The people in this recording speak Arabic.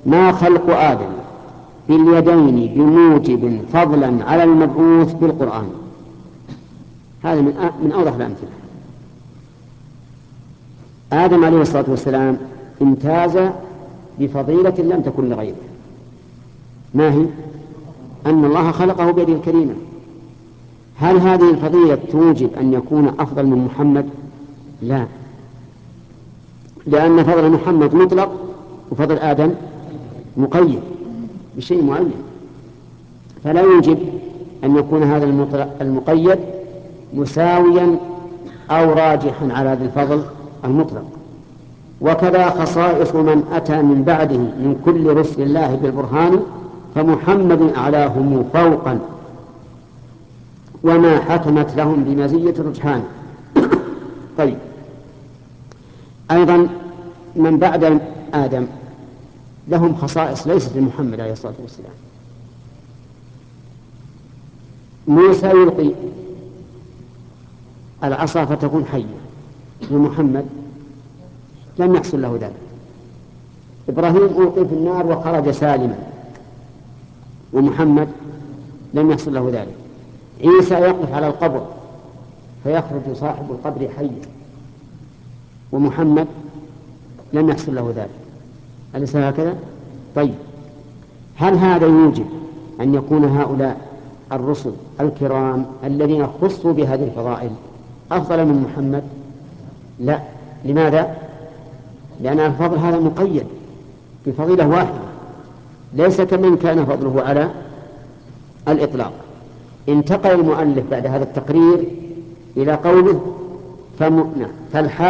ما خلق آدم باليدين بموجب فضلا على المبعوث بالقرآن. هذا من أوضح الأمثلة. آدم عليه الصلاة والسلام امتاز بفضيلة لم تكن لغيره. ما هي؟ أن الله خلقه بيده الكريمة. هل هذه الفضيلة توجب أن يكون أفضل من محمد؟ لا، لأن فضل محمد مطلق وفضل آدم مقيد بشيء معين، فلا يوجب أن يكون هذا المقيد مساويا أو راجحا على هذا الفضل المطلق. وكذا خصائص من أتى من بعده من كل رسل الله بالبرهان، فمحمد أعلاهم فوقا وما حكمت لهم بمزية الرجحان. طيب، أيضا من بعد آدم لهم خصائص ليست لمحمد عليه الصلاة والسلام. موسى يلقي العصا فتكون حية، ومحمد لم يحصل له ذلك. إبراهيم ألقي في النار وخرج سالما، ومحمد لم يحصل له ذلك. عيسى يقف على القبر فيخرج صاحب القبر حيا، ومحمد لم يحصل له ذلك. أليس هكذا؟ طيب، هل هذا يوجب أن يكون هؤلاء الرسل الكرام الذين خصوا بهذه الفضائل أفضل من محمد؟ لا. لماذا؟ لأن الفضل هذا مقيد بفضيلة واحدة، ليس كمن كان فضله على الإطلاق. انتقل المؤلف بعد هذا التقرير إلى قوله فالحال